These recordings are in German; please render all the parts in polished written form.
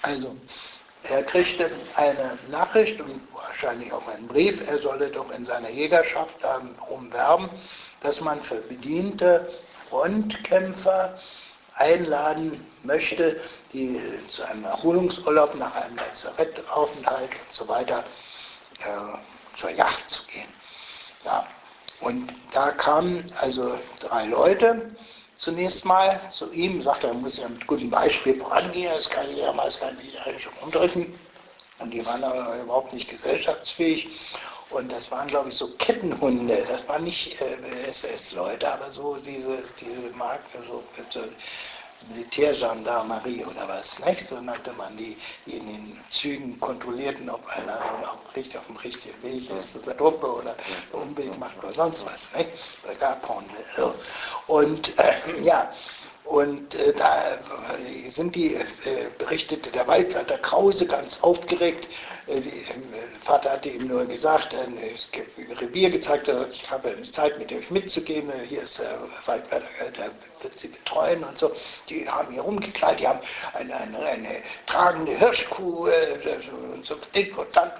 Also, er kriegte eine Nachricht und wahrscheinlich auch einen Brief, er solle doch in seiner Jägerschaft darum werben, dass man für bediente Frontkämpfer einladen möchte, die zu einem Erholungsurlaub nach einem Lazarettaufenthalt und so weiter zur Yacht zu gehen. Ja. Und da kamen also 3 Leute zunächst mal zu ihm, sagte, er muss ja mit gutem Beispiel vorangehen, das kann ich damals gar nicht eigentlich umdrücken. Und die waren aber überhaupt nicht gesellschaftsfähig. Und das waren, glaube ich, so Kettenhunde. Das waren nicht SS-Leute, aber so diese Marke, so Militärgendarmerie oder was. Nicht? So nannte man die in den Zügen kontrollierten, ob einer richtig auf dem richtigen Weg ist, dass er Truppe oder einen Umweg macht oder sonst was. Nicht? Oder gar Porno. Und ja. Und da sind die, berichtete der Waldwärter Krause ganz aufgeregt. Der Vater hatte ihm nur gesagt, Revier gezeigt, ich habe Zeit mit euch mitzugehen, hier ist der Waldwärter, der wird sie betreuen und so. Die haben hier rumgekleidet, die haben eine tragende Hirschkuh, so dick und dann,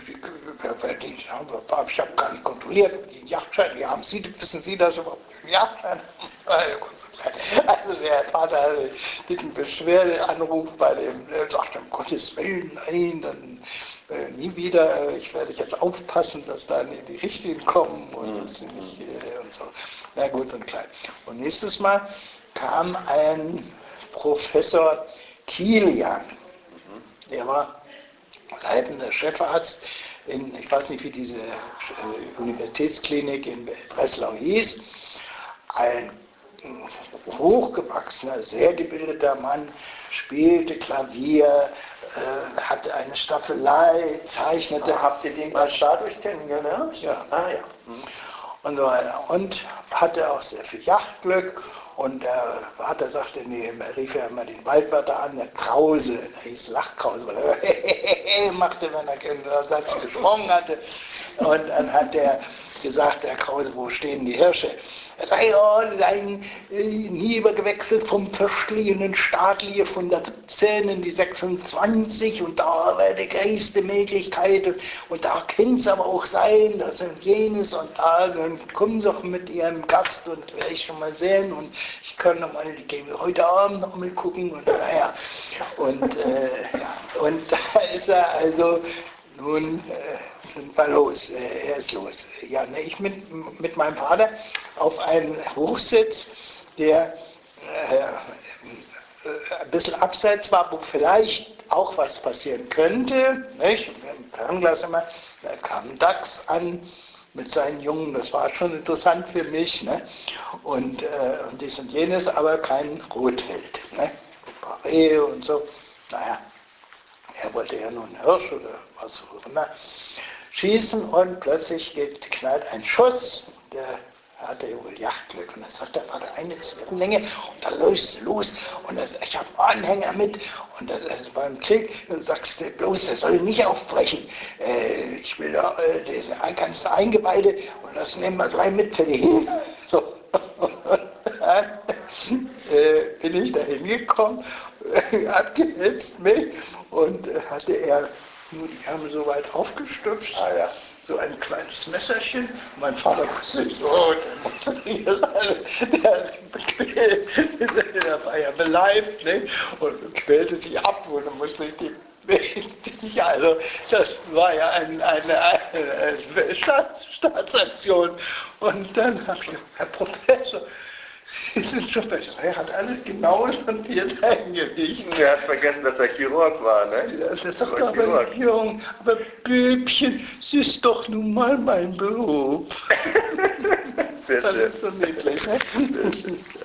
ich habe gar nicht kontrolliert, die Yachtschein, wissen Sie das überhaupt? Yachtschein? Also der Vater dicken Beschwerdeanruf bei dem, sagte, um Gottes Willen, nein, dann nie wieder, ich werde jetzt aufpassen, dass da die Richtigen kommen und das nicht und so. Na gut, so ein klein. Und nächstes Mal kam ein Professor Kilian, der war leitender Chefarzt in, ich weiß nicht, wie diese Universitätsklinik in Breslau hieß, ein hochgewachsener, sehr gebildeter Mann, spielte Klavier, hatte eine Staffelei, zeichnete. Habt ihr den als dadurch kennengelernt? Ja. Ah ja. Und so weiter. Und hatte auch sehr viel Yachtglück. Und der Vater sagte, nee, er rief ja immer den Waldwärter an, der Krause, der hieß Lachkrause, weil er machte, wenn er den Satz gesprochen hatte. Und dann hat er gesagt, der Krause, wo stehen die Hirsche? Er sagt, ja, nie übergewechselt vom verschliehenen Staatliche von der 17 in die 26 und da wäre die größte Möglichkeit und da könnte es aber auch sein, das und jenes und da, dann kommen sie auch mit ihrem Gast und werde ich schon mal sehen und ich kann noch mal, die gehen heute Abend noch mal gucken und naja. Und da ist er also nun sind wir los, er ist los. Ja, ne, ich mit meinem Vater auf einen Hochsitz, der ein bisschen abseits war, wo vielleicht auch was passieren könnte. Nicht? Im Fernglas immer, da kam ein Dachs an mit seinen Jungen, das war schon interessant für mich. Ne? Und dies und jenes, aber kein Rotwild. Ne? Ein paar Rehe und so. Naja, er wollte ja nur einen Hirsch oder was auch immer schießen und plötzlich knallt ein Schuss. Der hatte ja wohl Yachtglück und dann sagt der Vater eine Zigarrenlänge und dann löst los und ich habe einen Anhänger mit und das beim Krieg sagst du bloß, der soll nicht aufbrechen. Ich will da das ganze Eingeweide und das nehmen wir gleich mit für die hin. So. Bin ich da hingekommen, abgehetzt mich und hatte er nur die Ärmel so weit aufgestüpft, so ein kleines Messerchen. Mein Vater wusste so, der war ja beleibt, ne? Und quälte sich ab und dann musste ich die also das war ja eine Staatsaktion. Und dann habe ich gesagt, Herr Professor, Sie sind schon besser. Er hat alles genau sortiert eingelegt. Er hat vergessen, dass er Chirurg war, ne? Ja, das sagt aber nicht jung. Aber Böbchen, es ist doch nun mal mein Beruf. Sehr schön. Das ist so niedlich, ne?